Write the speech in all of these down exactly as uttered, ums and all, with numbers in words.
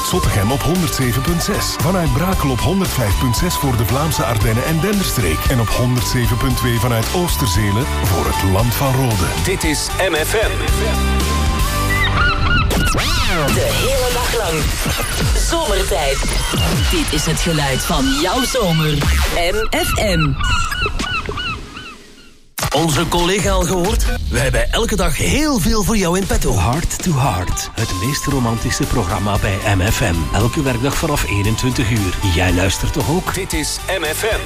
vanuit Zottegem op honderd zeven komma zes. Vanuit Brakel op honderd vijf komma zes voor de Vlaamse Ardennen en Denderstreek. En op honderd zeven komma twee vanuit Oosterzelen voor het Land van Rode. Dit is M F M. De hele dag lang. Zomertijd. Dit is het geluid van jouw zomer. M F M. Onze collega al gehoord? We hebben elke dag heel veel voor jou in petto. Heart to Heart, het meest romantische programma bij M F M. Elke werkdag vanaf eenentwintig uur. Jij luistert toch ook? Dit is M F M.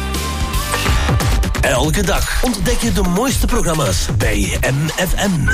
Elke dag ontdek je de mooiste programma's bij M F M.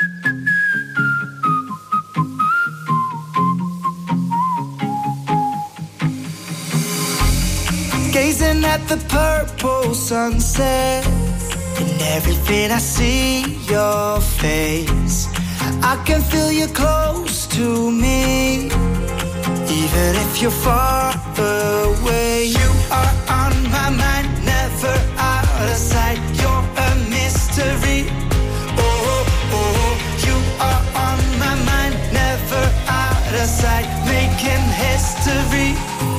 Gazing at the purple sunset, in everything I see your face. I can feel you close to me, even if you're far away. You are on my mind, never out of sight. You're a mystery. Oh, oh, you are on my mind, never out of sight, making history.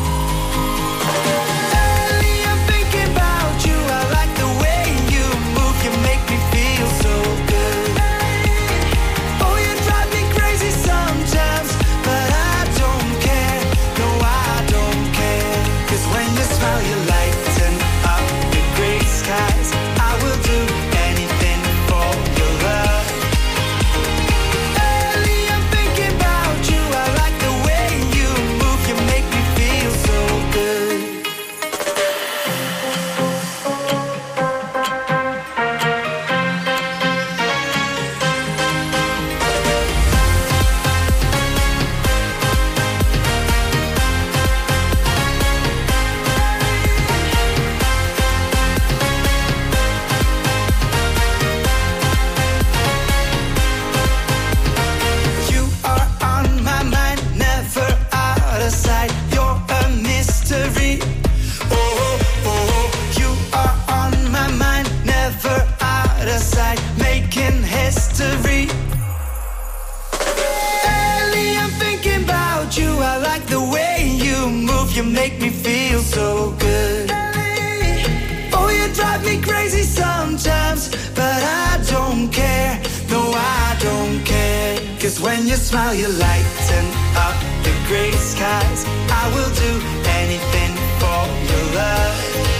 When you smile, you lighten up the gray skies. I will do anything for your love.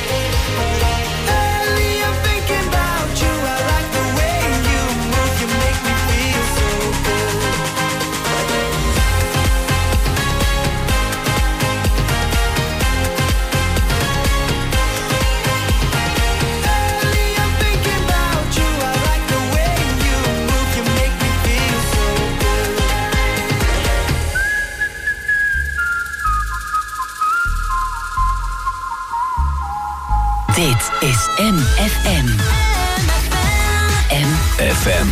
Early, I'm thinking about you. I like the way you move. You make me feel so good. Early, I'm thinking about you. I like the way you move. You make me feel so good. Dit is M F M. M F M.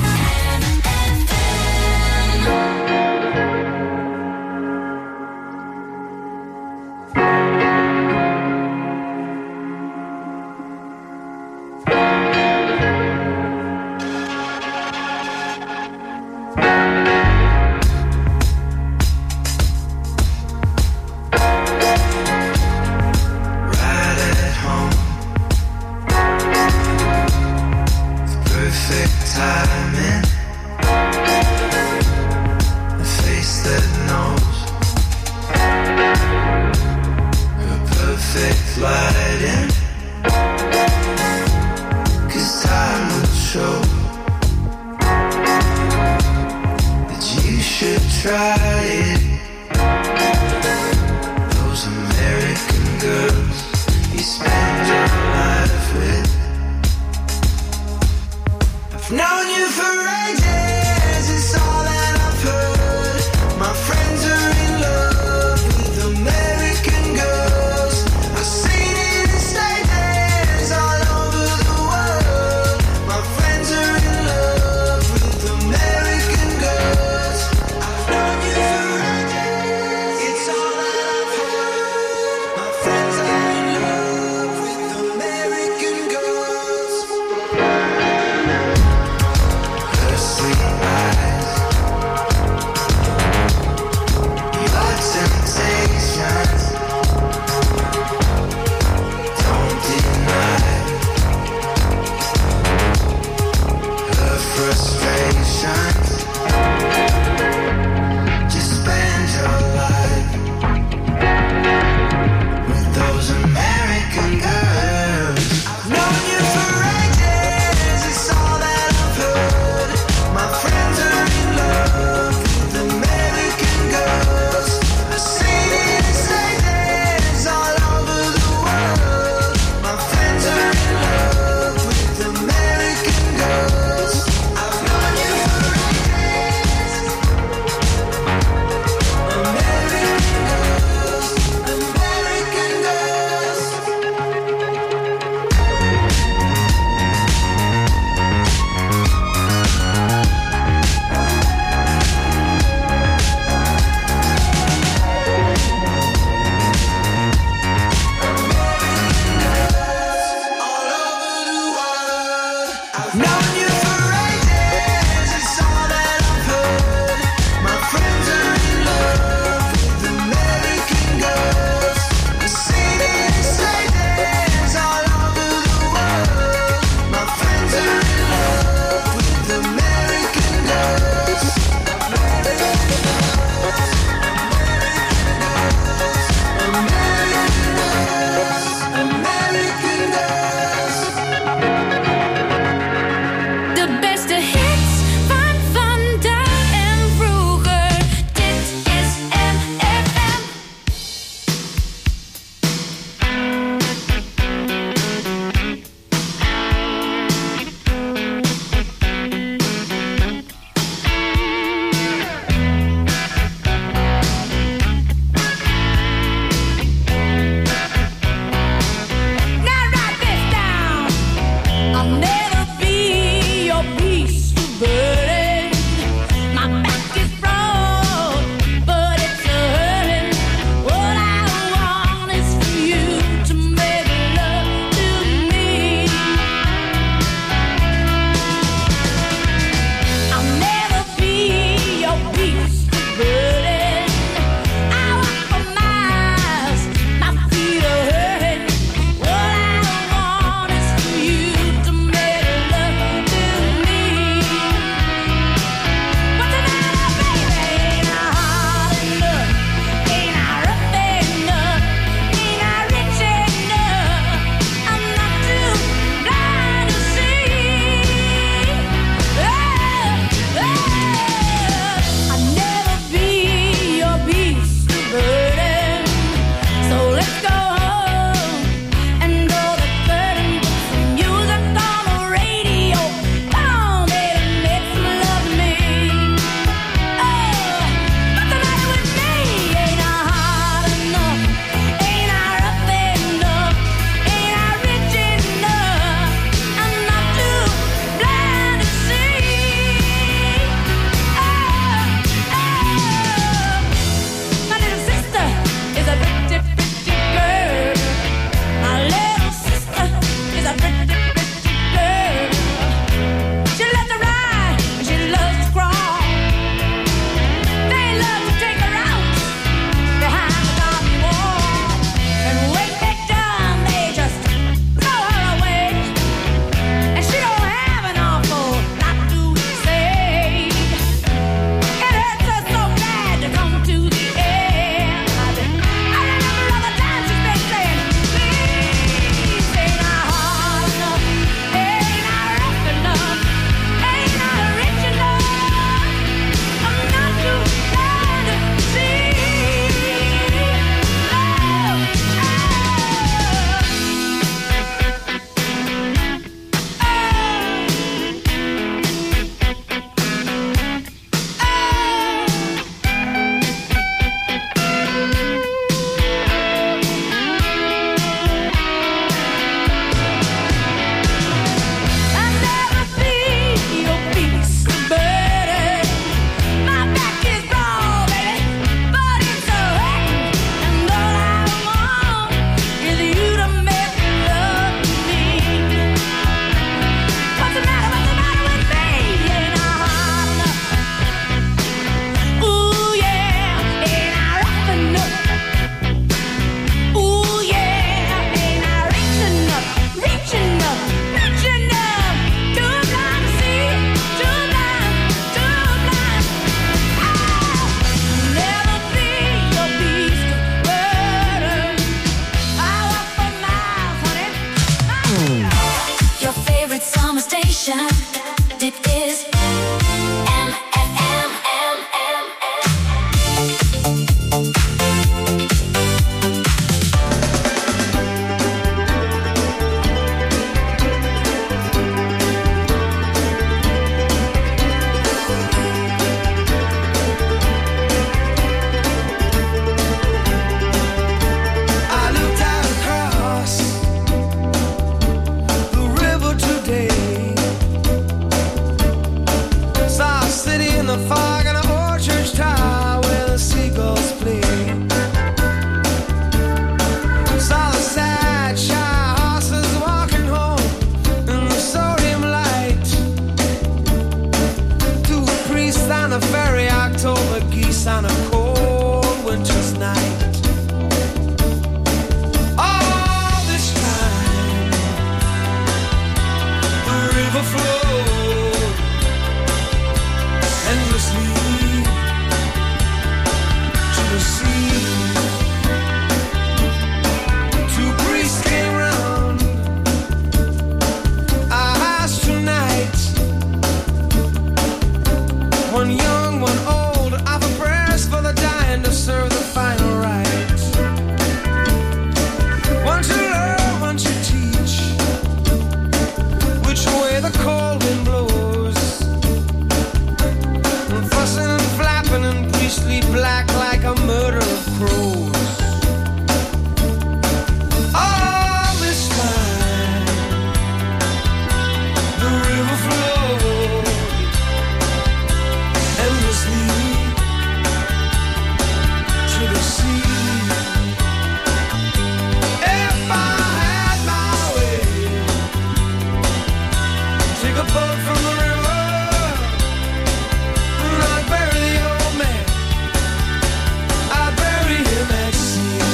I've known you for the fog in an old church tower where the seagulls play. Saw the sad, shy horses walking home in the sodium light. Two priests on a ferry, October geese on a cold winter's night. All this time, the river flowed endlessly to the sea. Two priests came round our house tonight. One young, one old, offer prayers for the dying to serve the final rite. One to learn, one to teach which way the cold wind blows. And fussing and flapping in priestly black like a murder of crows. All this time, the river flowed endlessly to the sea. If I had my way, take a boat from the river and I'd bury the old man. I'd bury him at sea.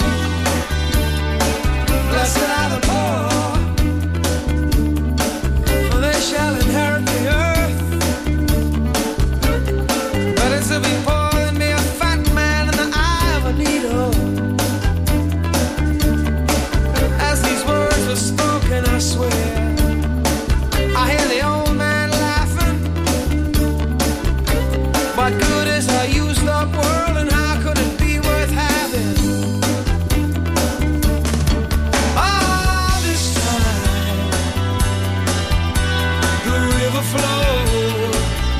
Blessed are the poor, for they shall inherit the earth. Better to be poor than be a fat man in the eye of a needle. As these words were spoken, I swear, I hear the old man laughing. What good is a used up world and how could it be worth having? All this time, the river flowed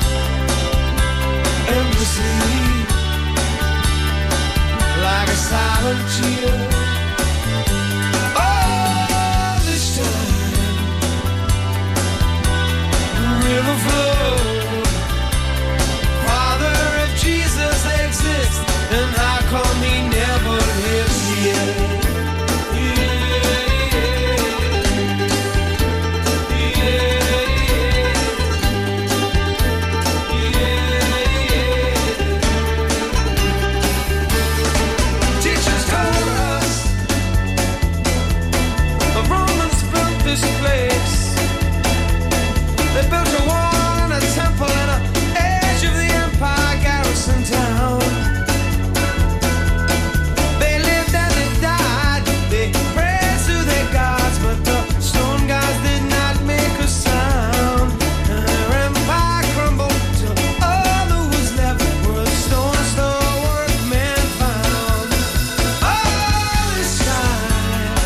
endlessly like a silent tear. All this time, the river flowed. Father, if Jesus exists, then how come he never lives here? Teachers told us the Romans built this place. They built a wall and a temple and a edge of the empire garrison town. They lived and they died. They prayed to their gods, but the stone gods did not make a sound. And their empire crumbled till all that was left were the stones the workmen found. All this time,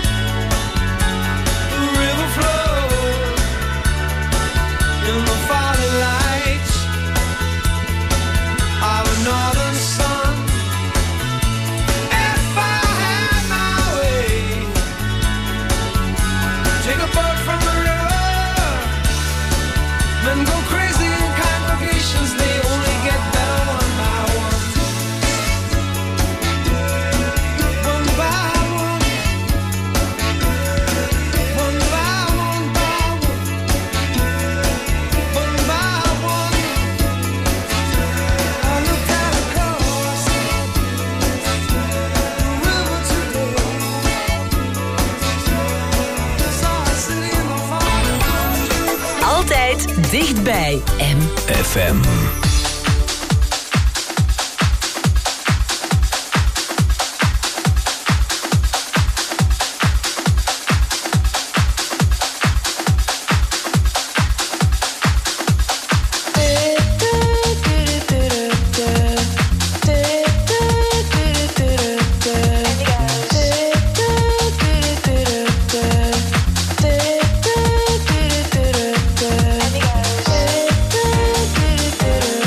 the river flowed in the falling light of a northern sun. If I had my way, take a boat from the river, men go crazy in congregations, they only get better one by one. One by one, one by one by one. One by one, I looked out across the river today. Saw a city in the fog. Altijd dichtbij. M. F M. Thank you.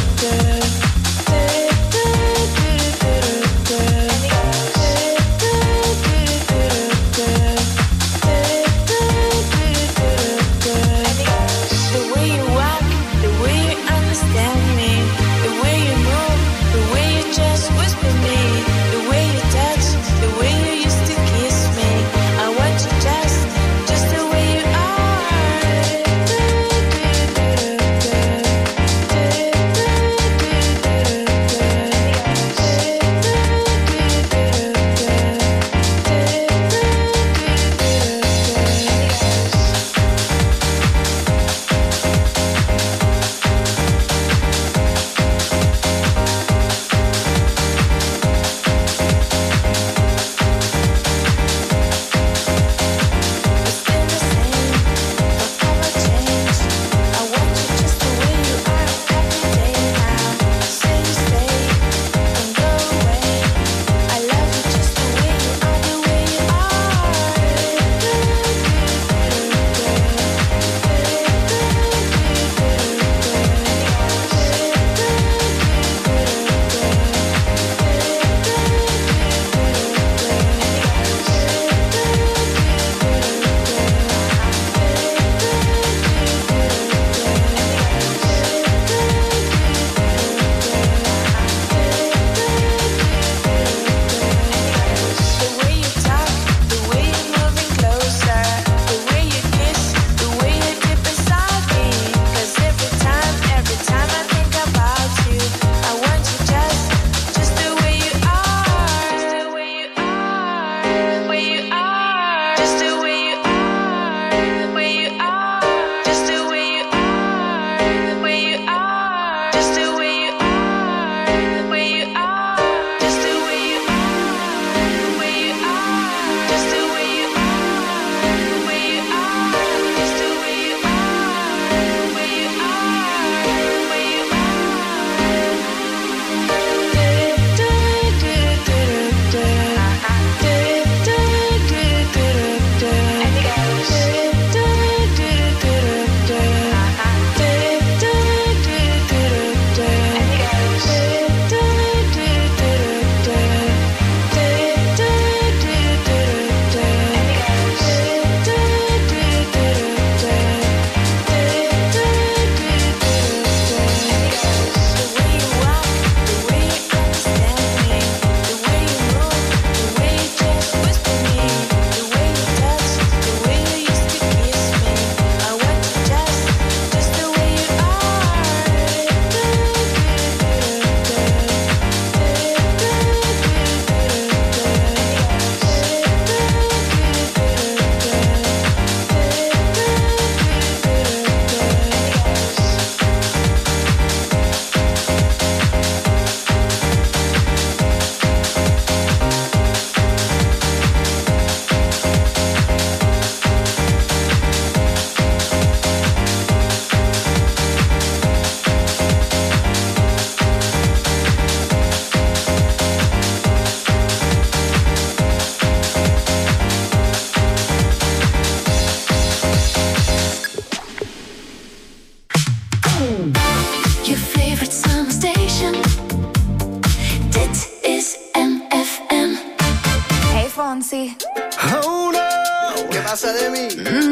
cosa de mí.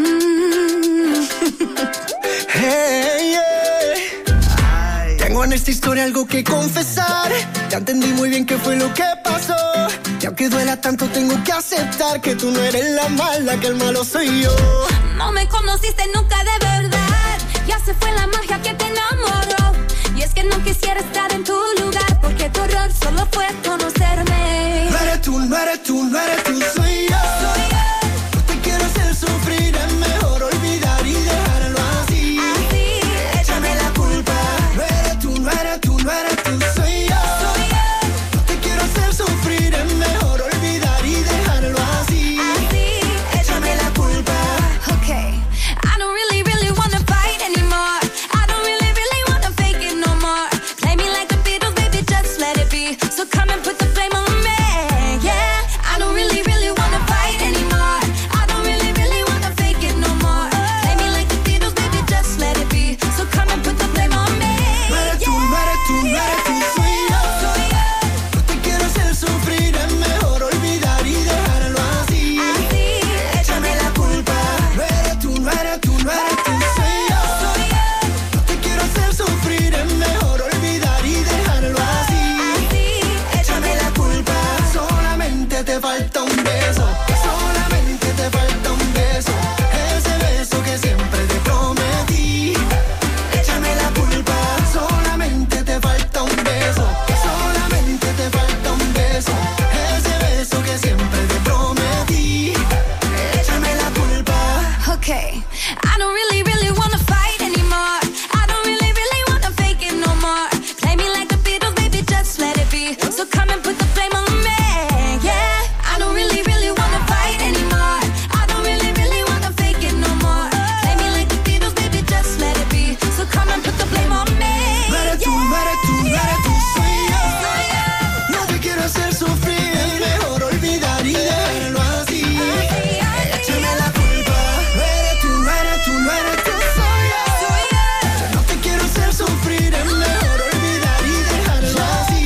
Mm. Hey, yeah. Tengo en esta historia algo que confesar. Ya entendí muy bien qué fue lo que pasó. Y aunque duela tanto tengo que aceptar que tú no eres la mala, que el malo soy yo. No me conociste nunca de verdad. Ya se fue la magia que te enamoró. Y es que no quisiera estar en tu lugar, porque tu error solo fue conocerme. No eres tú, no eres tú, no eres tú, soy yo. Soy yo. No te quiero hacer sufrir, es mejor olvidar y dejarlo así. Así. Échame la culpa. No eres tú, no eres tú, no eres tú, soy yo. Soy yo. No te quiero hacer sufrir, es mejor olvidar y dejarlo así. Así. Échame la culpa. Okay. I don't really, really wanna fight anymore. I don't really, really wanna fake it no more. Play me like the Beatles, baby, just let it be. So come and put the blame on me, yeah. I don't really, really wanna fight anymore. I don't really, really wanna fake it no more. Play me like the Beatles, baby, just let it be. So come and put the blame on me, No eres tú, no eres tú, no eres tú, soy yo. Soy yo. No te quiero hacer sufrir, es mejor olvidar y dejarlo así. Así. Échame la culpa. No eres tú, no eres tú, no eres tú, soy yo. Soy yo. No te quiero hacer sufrir, es mejor olvidar y dejarlo así. Así. Échame la culpa. Solamente te falta un beso. Solamente te falta un beso. Ese beso que siempre te prometí. Échame la culpa. Solamente te falta un beso. Solamente te falta un beso. Ese beso que siempre te prometí. Échame la culpa. Okay. I don't really, really wanna fight anymore. I don't really, really wanna fake it no more. Play me like the Beatles, baby, just let it be. So come and put the blame on me, yeah. I don't really, really wanna fight anymore. I don't really, really wanna fake it no more. Play me like the Beatles, baby, just let it be. So come and put the blame on me, No eres tú, no eres tú, no eres tú, soy yo. Soy yo. No te quiero hacer sufrir, es mejor olvidar y dejarlo así. Échame la culpa. No eres tú, no eres tú, no eres tú, soy yo. Soy yo. No te quiero hacer sufrir, es mejor olvidar y dejarlo así.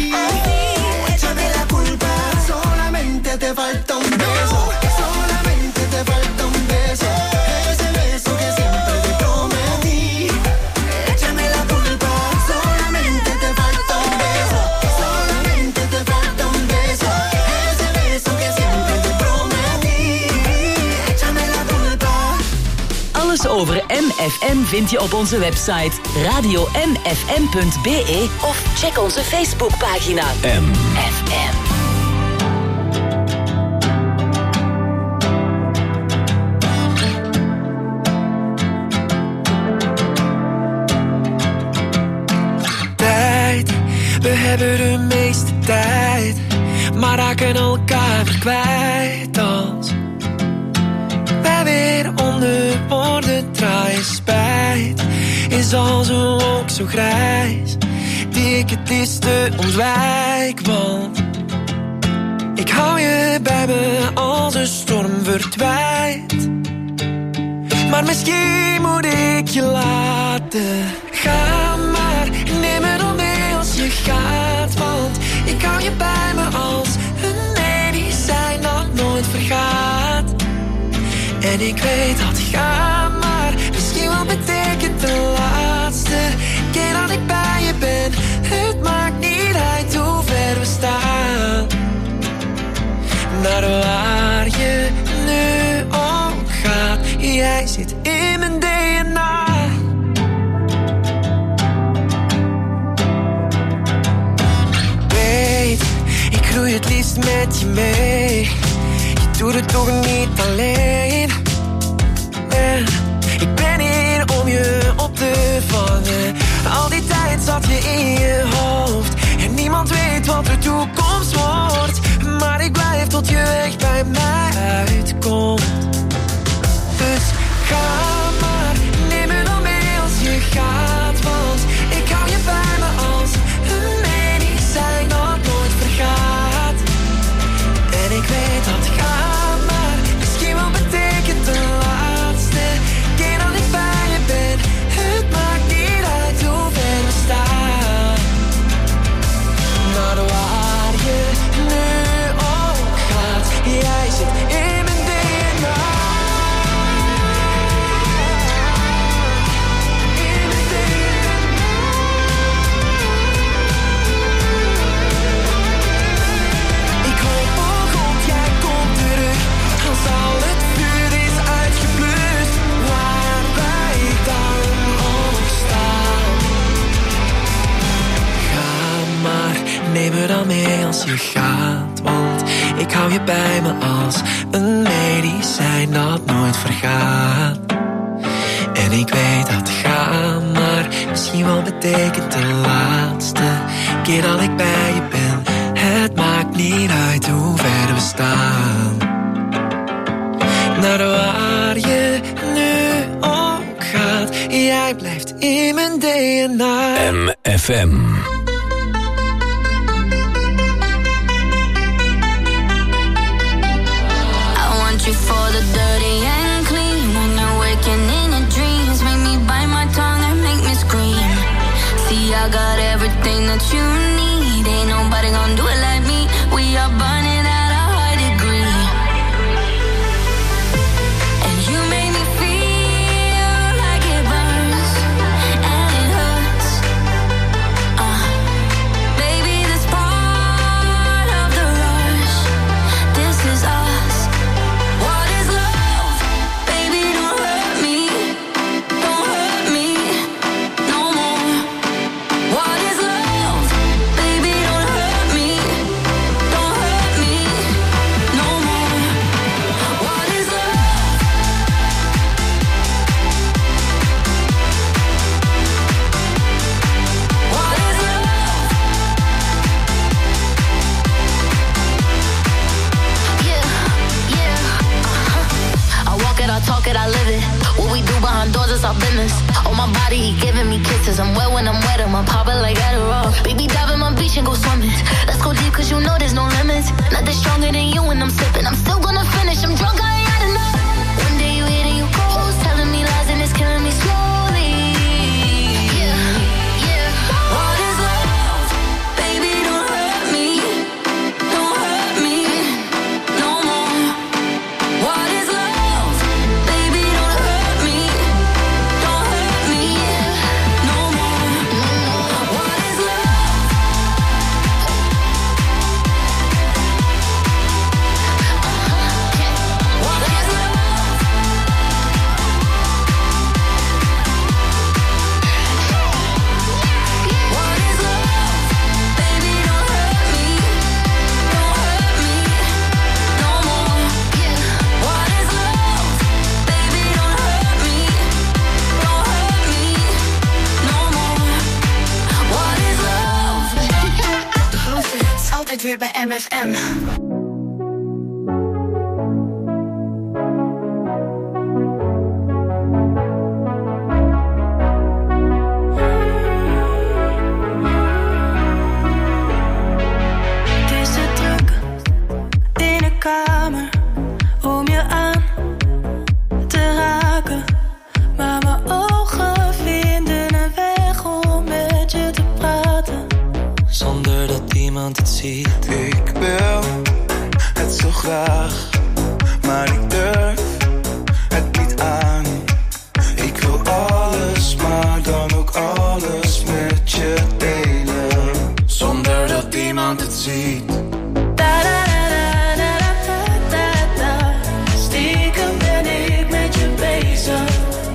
Échame la culpa. Solamente te falta un beso. Solamente te falta un beso. Ese beso que siempre te prometí. Échame la culpa. Solamente te falta un beso. Solamente te falta un beso. Ese beso que siempre te prometí. Échame la culpa. Alles over M F M vind je op onze website radio m f m punt b e of check onze Facebookpagina M. F M. Tijd, we hebben de meeste tijd, maar raken elkaar weer kwijt als wij weer onder woorden draaien. Spijt is als een wolk zo grijs, die ik het liefste ontwijk, want ik hou je bij me als een storm verdwijnt. Maar misschien moet ik je laten gaan, maar neem me dan mee als je gaat, want ik hou je bij me als een medicijn dat nooit vergaat. En ik weet dat gaan, maar misschien wel betekent de laatste keer dat ik bij je ben. Het maakt niet uit hoe ver we staan, naar waar je nu ook gaat. Jij zit in mijn D N A. Weet, ik groei het liefst met je mee. Je doet het toch niet alleen. En ik ben hier om je op te vangen. Al die tijd zat je in je hoofd en niemand weet wat de toekomst wordt. Maar ik blijf tot je weg bij mij uitkomt. Dus ga maar, neem me dan mee als je gaat, want ik hou je bij me als een medicijn dat nooit vergaat. En ik weet dat ga maar misschien wel betekent de laatste keer dat ik bij je ben. Het maakt niet uit hoe ver we staan, naar waar je nu ook gaat. Jij zit in neem me dan mee als je gaat, want ik hou je bij me als een medicijn dat nooit vergaat. En ik weet dat gaan, maar misschien wel betekent de laatste keer dat ik bij je ben. Het maakt niet uit hoe ver we staan. Naar waar je nu ook gaat, jij blijft in mijn D N A. M F M. You for the dirty and clean. When you're waking in your dreams, make me bite my tongue and make me scream. See, I got everything that you need. Ain't nobody gonna do it like me. We are burning at a high degree. And you make me feel like it burns and it hurts. Uh, baby, this part of the rush. This is us. I live it. What we do behind doors is our business. On my body, he giving me kisses. I'm wet when I'm wet, I'm popping like Adderall. Baby, dive in my beach and go swimming. Let's go deep, cause you know there's no limits. Nothing stronger than you when I'm sipping. I'm still gonna finish, I'm drunk, I ain't had enough. One day you hit and you close, telling me lies and it's killing me slowly. Yeah, yeah. What is love? Baby, don't hurt me. Don't hurt me no more. What is love? Weer bij M F M. Ik wil het zo graag, maar ik durf het niet aan. Ik wil alles, maar dan ook alles met je delen, zonder dat iemand het ziet. Stiekem ben ik met je bezig.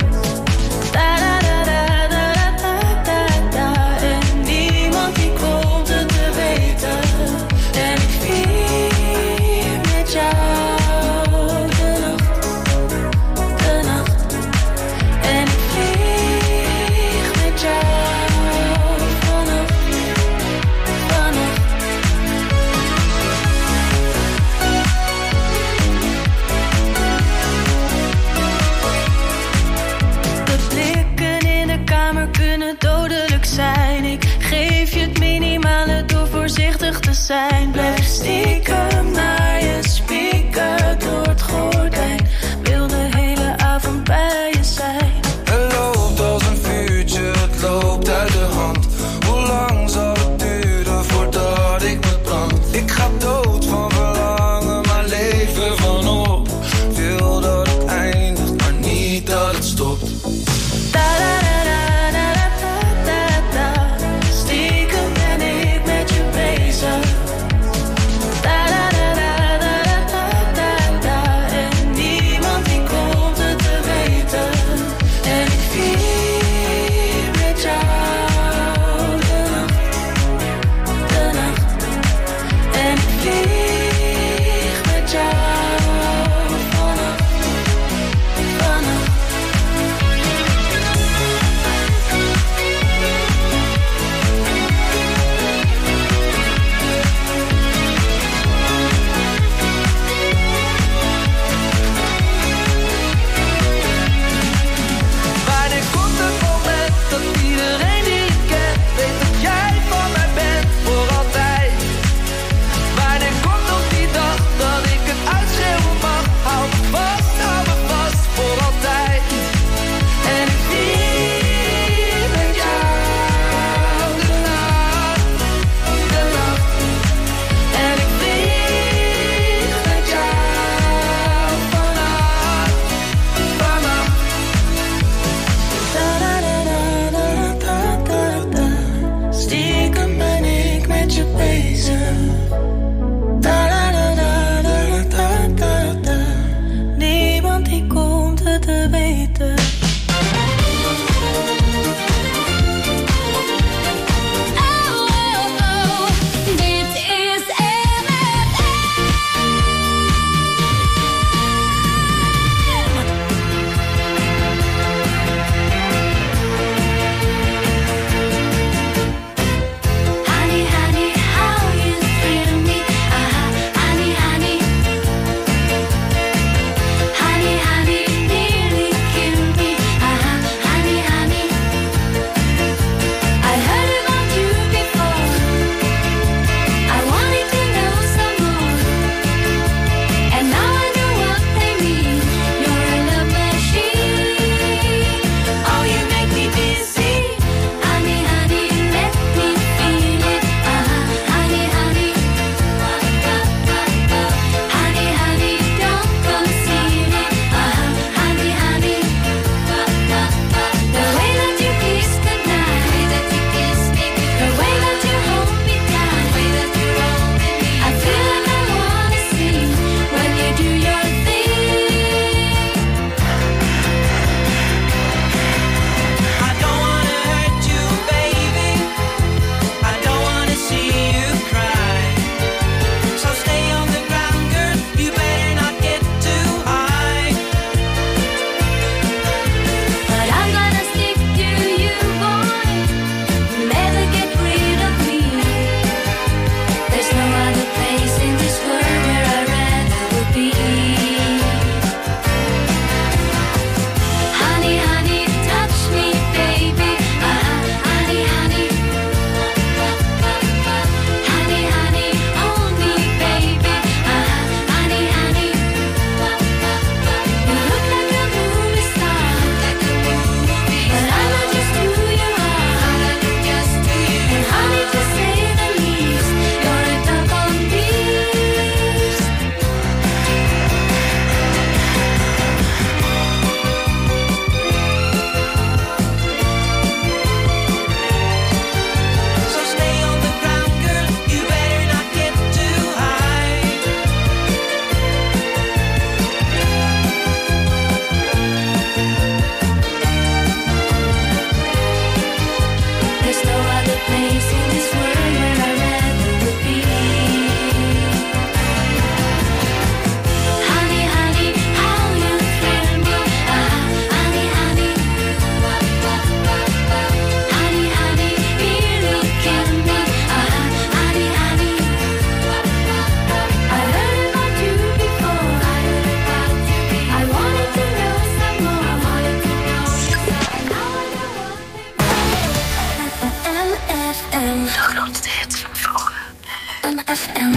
Zijn. Blijf stiekem naar je speaker door het gordijn. Wil de hele avond bij je zijn. Het loopt als een vuurtje, het loopt uit de hand. Hoe lang zal het duren voordat ik me brand? Ik ga dood van verlangen, maar leven van op. Wil dat het eindigt, maar niet dat het stopt. Stiekem ben ik met je bezig. Da, da, grootste hits van vroeger. M F M.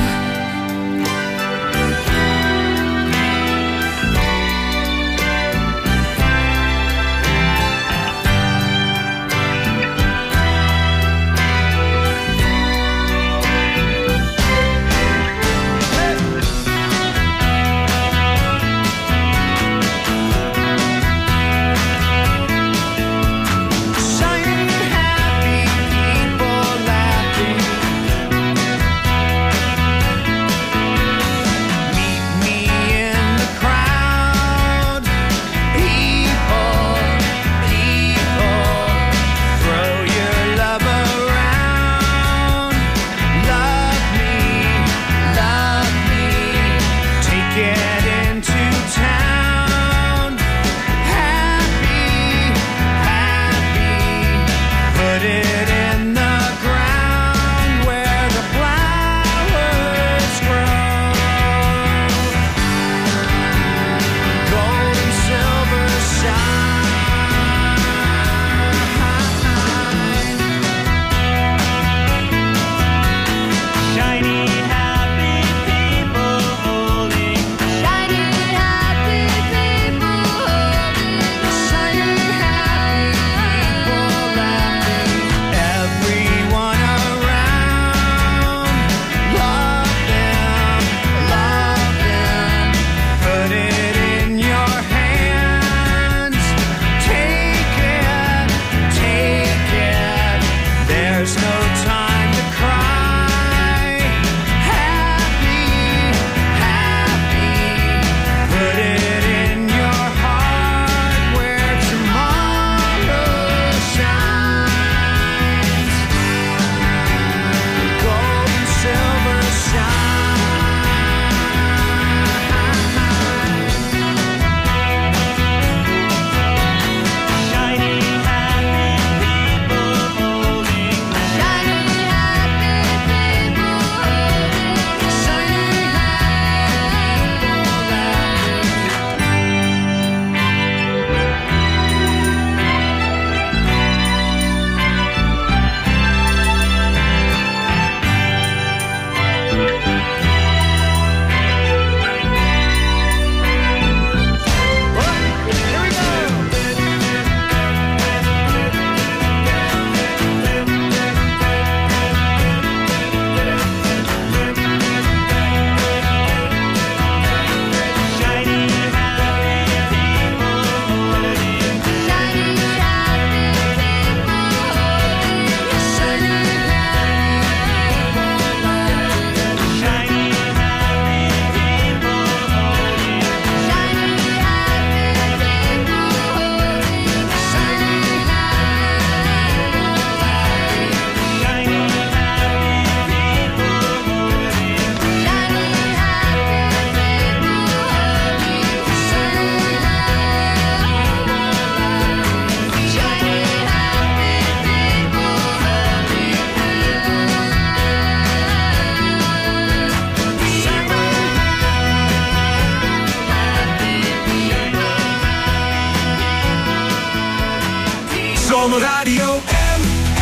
Zomerradio M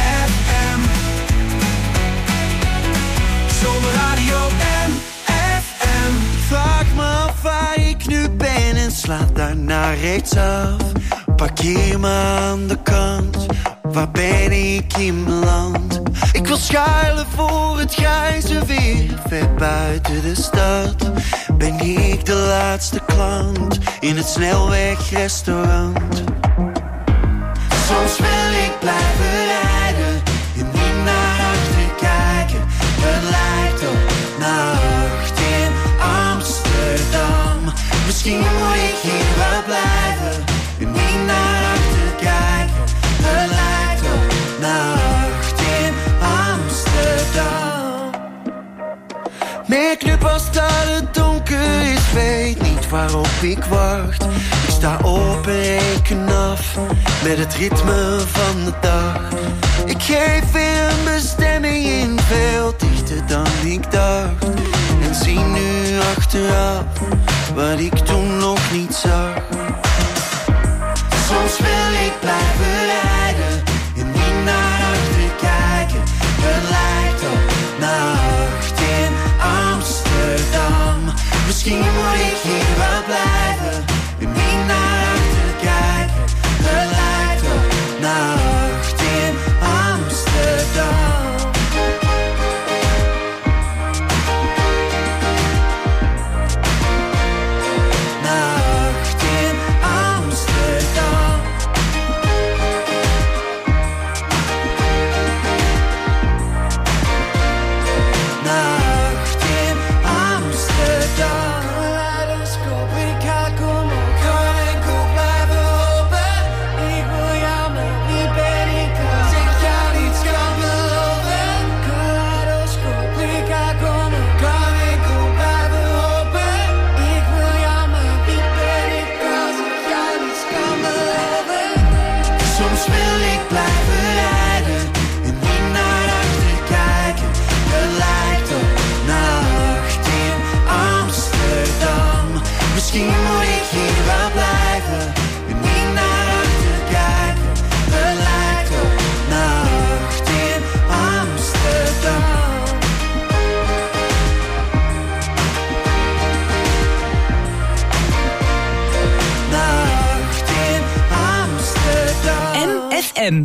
F M. Zomerradio M F M. Ik vraag me af waar ik nu ben en sla daarna rechtsaf. Parkeer me aan de kant, waar ben ik in beland? Ik wil schuilen voor het grijze weer, ver buiten de stad. Ben ik de laatste klant in het snelwegrestaurant? Soms wil ik blijven rijden en niet naar achter kijken. Het lijkt op nacht in Amsterdam. Misschien moet ik hier wel blijven en niet naar achter kijken. Het lijkt op nacht in Amsterdam. Merk nu pas dat het donker is, weet niet waarop ik wacht. Ik sta op en reken af met het ritme van de dag. Ik geef weer een bestemming in, veel dichter dan ik dacht. En zie nu achteraf wat ik toen nog niet zag. Soms wil ik blijven rijden en niet naar achter kijken. Het lijkt M.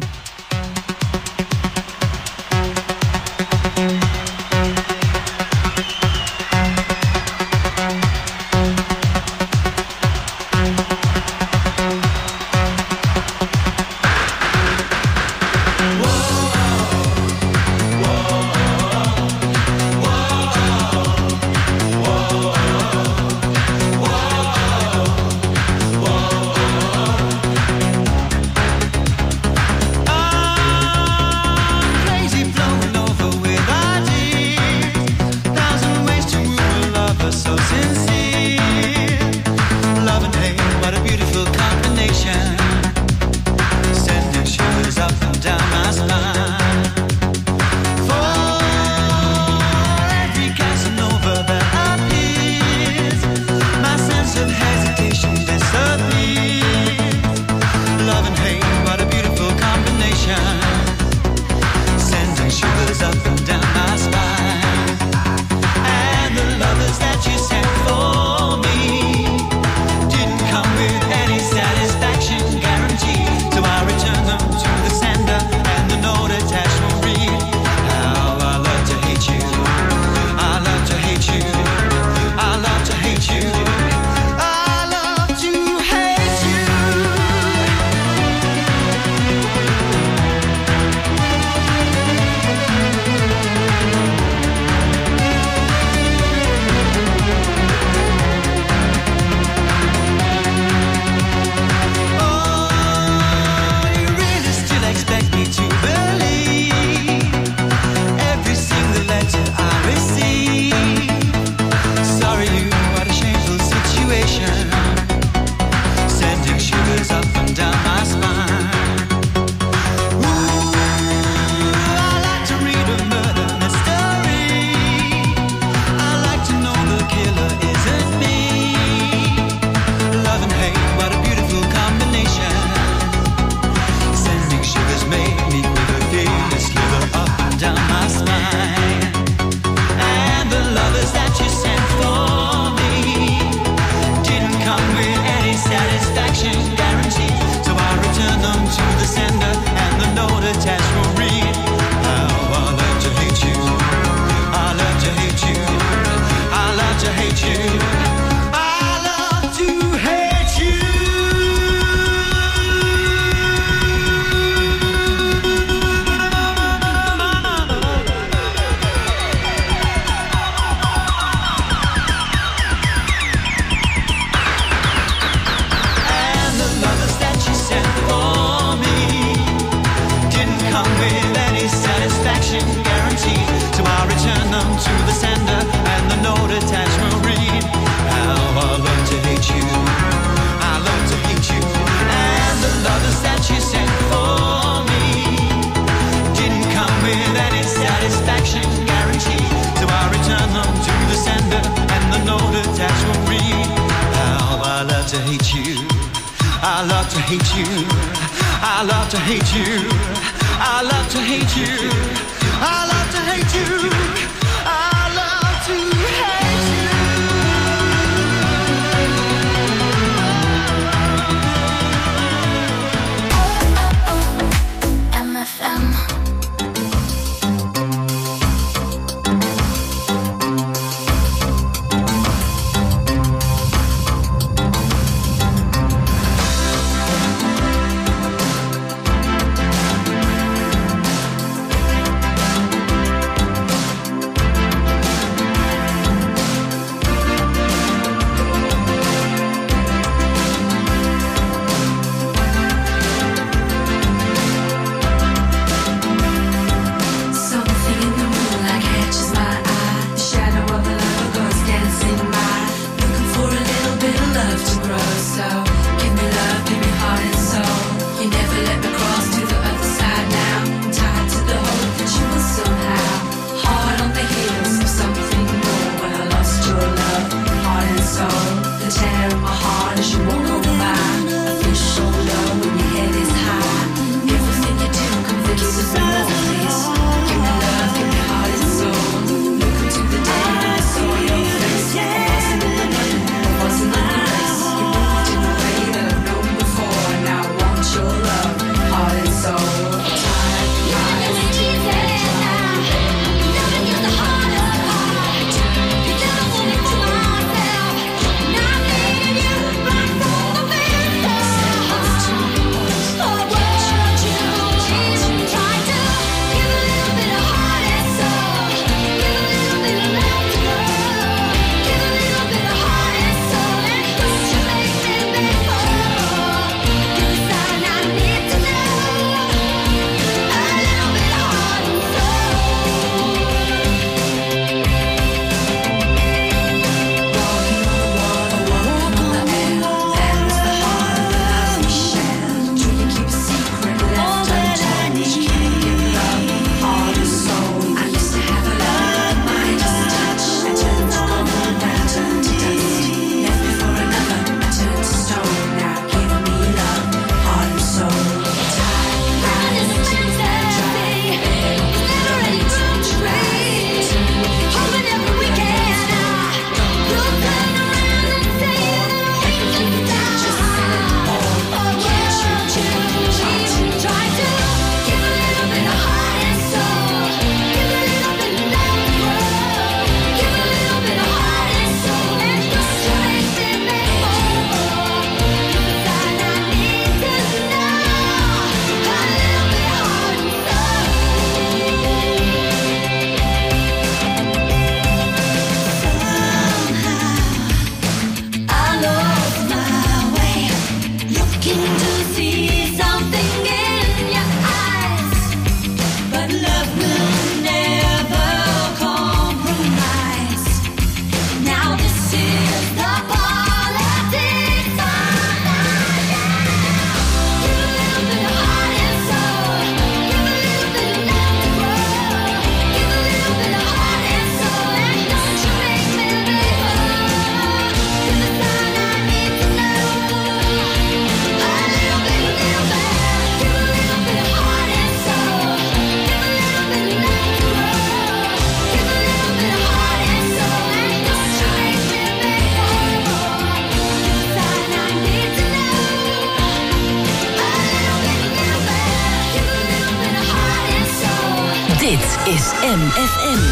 M F M.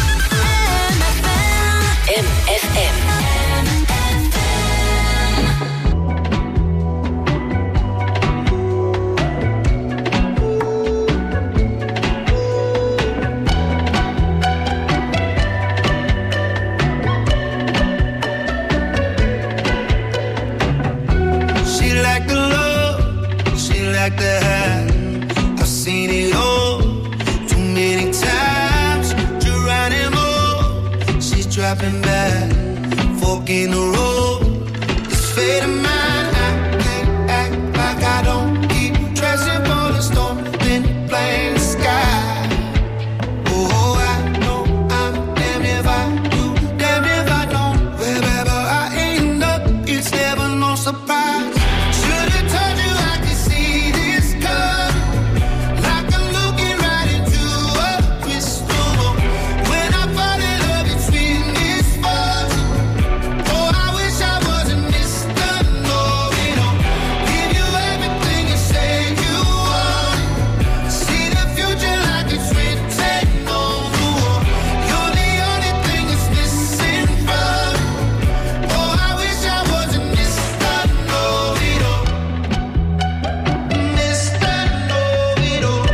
M F M. Like the hat, I've seen it all too many times. Geronimo, she's dropping back, fork in the road. This fate of mine, I can't act like I don't keep dressing for the storm, then blame the sky. Oh, I know I'm damned if I do, damned if I don't. Wherever I end up, it's never no surprise. Should've told you I could see this coming, like I'm looking right into a crystal ball. When I fall in love, it's with misfortune. Oh, I wish I wasn't Mister Know-it-all. Give you everything you say you want. See the future like it's written on the wall. You're the only thing that's missing from me. Oh, I wish I wasn't Mister Know-it-all. Mister Know-it-all.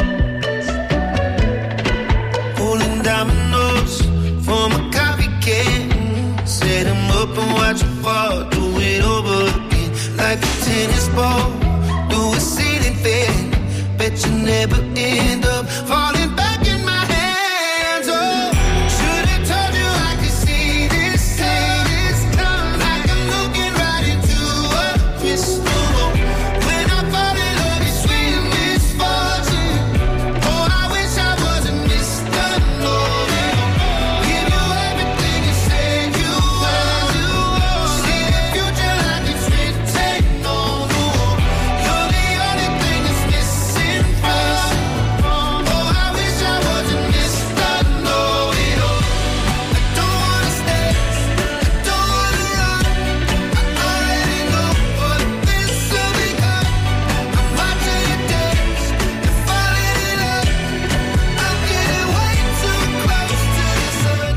Pulling dominoes from a coffee can. Set 'em up and watch 'em fall. Do it over again like a tennis ball. Do a ceiling fan. Bet you never end up falling back in my hands. Oh, should've told you I could see this coming, like I'm looking right into a crystal ball. When I fall in love, it's with misfortune. Oh, I wish I wasn't Mister Know-it-all. Give you everything you say you want. See the future like it's written on the wall. You're the only thing that's missing from me. Oh, I wish I wasn't Mister Know-it-all. I don't wanna stay, I don't wanna run. I already know what this will become. I'm watching you dance and falling in love. I'm getting way too close to the sun.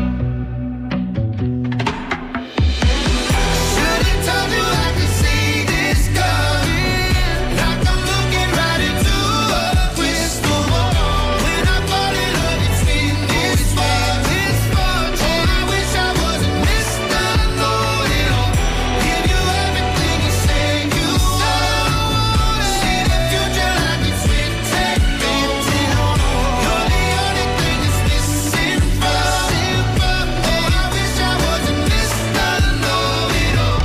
Should've told you I could see this coming, like I'm looking right into a crystal ball. When I fall in love, it's with misfortune. Oh, I wish I wasn't Mister Know-it-all. Give you everything you say you want. See the future like it's written on the wall. You're the only thing that's missing from me. Oh, I wish I wasn't Mister Know-it-all.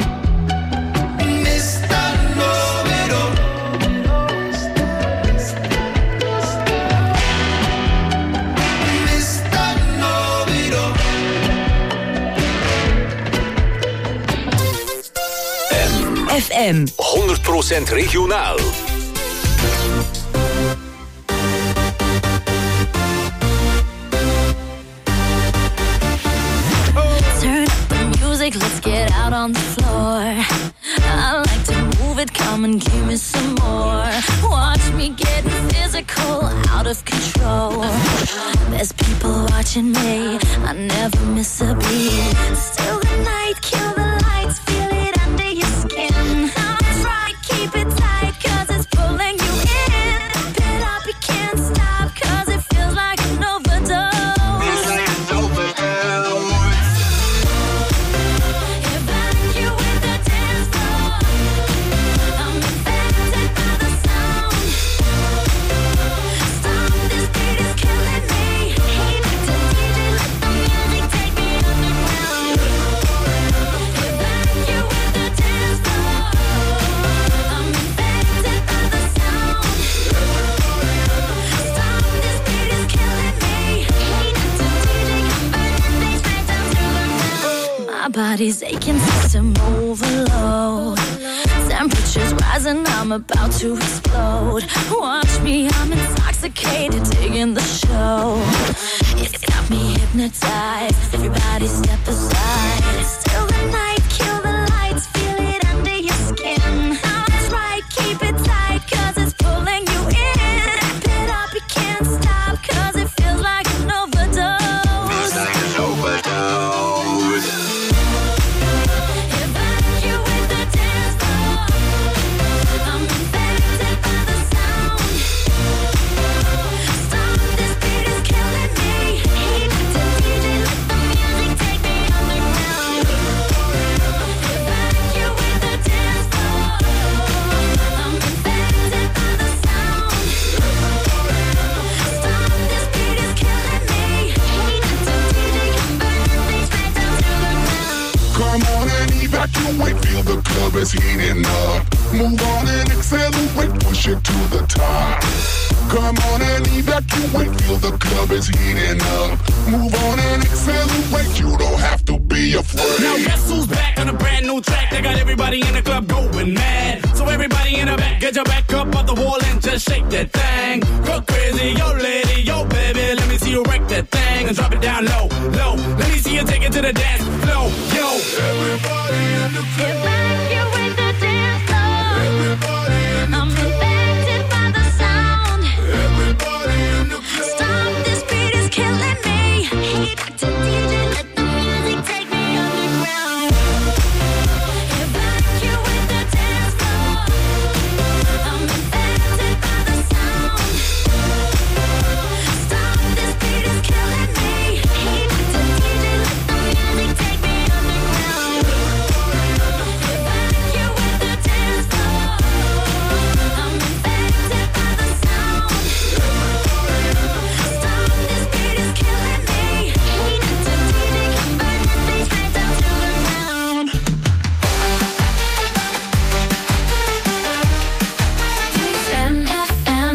Mister Know-it-all. Mister Know-it-all. F M. honderd procent regionaal. Turn up the music, let's get out on the floor. I like to move it, come and give me some more. Watch me getting physical, out of control. There's people watching me, I never miss a beat. Still the night, kill the lights, feel it under your skin. That's right, keep it tight, cause it's pulling you in. Pump it up, you can't stop, cause it feels like an overdose. Evacuate the dance floor. I'm infected by the sound. Stop, this beat is killing me. Hey, Doctor D J, let the music take me underground. Evacuate the dance floor. I'm infected by the sound. Stop, this beat is killing me. Hey, Doctor D J, convert the bass right down to the ground. My body's aching, system overload. Temperatures rising, I'm about to explode. Watch me, I'm intoxicated, digging the show. It's got me hypnotized. Everybody step aside. Still the night, kill the lights, feel it under your skin. That's right, keep it tight, cause it's pulling you in. Wrap it up, you can't stop, cause it feels like accentuate, feel the club is heating up. Move on and accelerate, push it to the top. Come on and evacuate, feel the club is heating up. Move on and accelerate, you don't have to be afraid. Now guess who's back on a brand new track? They got everybody in the club going mad. So everybody in the back, get your back up off the wall and just shake that thing. Go crazy, yo lady, yo baby, let me see you wreck that thing and drop it down low, low. Let me see you take it to the dance floor, yo. Everybody in the club. Get back here with the dance floor. Everybody in the I'm club. infected by the sound. Everybody in the club. Stop, this beat is killing me. Hit to D J, let the music take me underground. Get back here with the dance floor. I'm infected by the sound. Stop, this beat is killing me. Hit to D J, let the music take me underground. Get back here with the dance floor. I'm infected by the sound. Stop, this beat is killing me. Hit to D J, I'm burning things right down to the ground. M F M.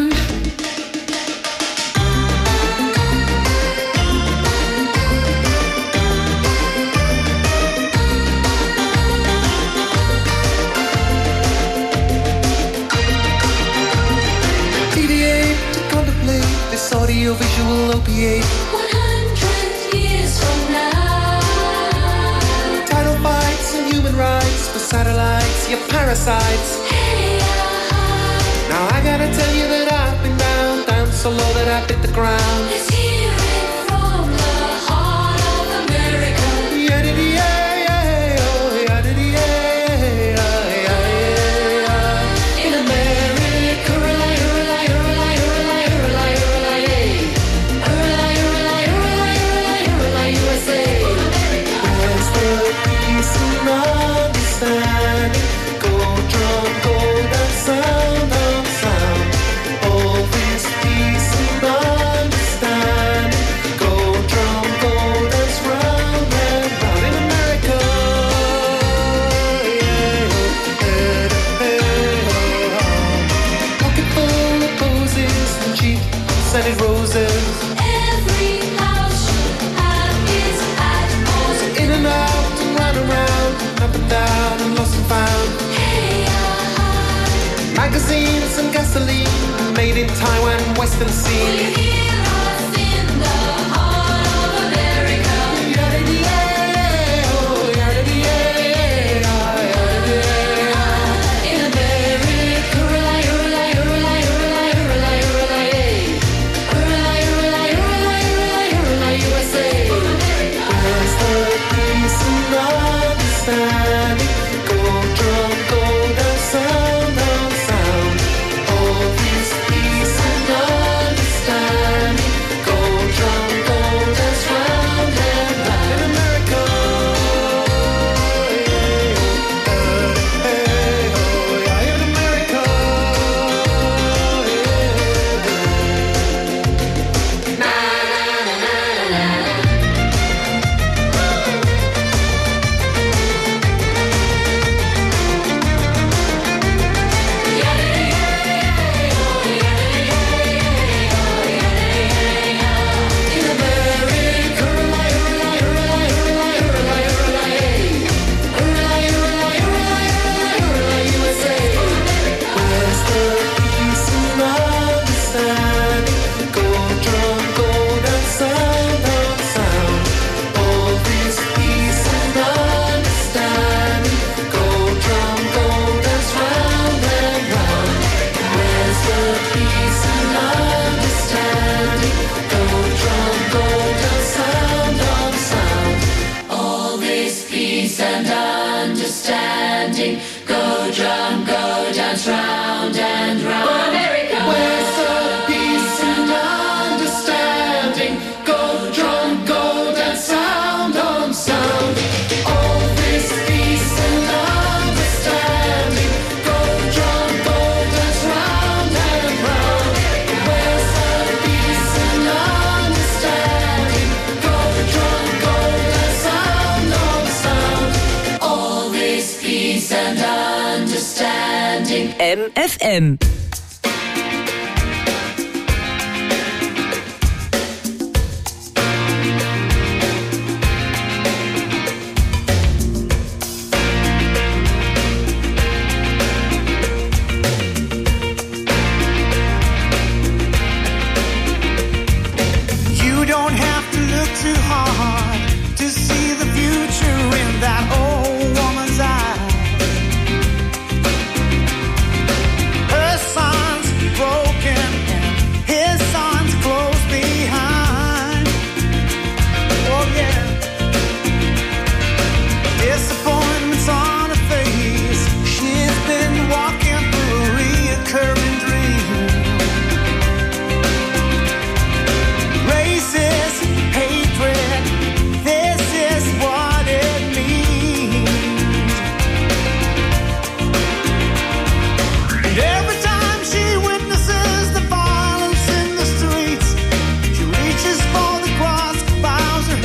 Deviate to contemplate this audio-visual opiate. one hundred years from now. Title fights and human rights for satellites, you parasites. Hey, uh, Now I gotta tell you that I've been down, down so low that I hit the ground. let's hear it from the heart of America. Yeah-dee-dee-yeah, oh, yeah-dee-dee-yeah, yeah. In America, hurrah, hurrah, hurrah, hurrah, hurrah, hurrah, yeah. Hurrah, hurrah, hurrah, hurrah, hurrah, U S A. Where's the peace and understanding? Go drum, go that sound of sound. All this peace and understanding. Go drum, go dance round and round in America. Yeah, yeah, yeah. Pocket full of posies and cheap scented roses. Every house should have its atmosphere. In and out and round and round, up and down and lost and found. Hey, uh, Magazines and gasoline made in Taiwan, Western will Sea. you hear us in the heart of America? Yeah-dee-dee-yeah, oh, yeah-dee-dee-yeah, yeah. In America, hurrah, hurrah, hurrah, hurrah, hurrah, hurrah, yeah. Hurrah, hurrah, hurrah, hurrah, hurrah, U S A. Where's the peace and understanding? Go drum, go that sound of sound. All this peace and understanding. M F M. You don't have to look too hard to see the future in that old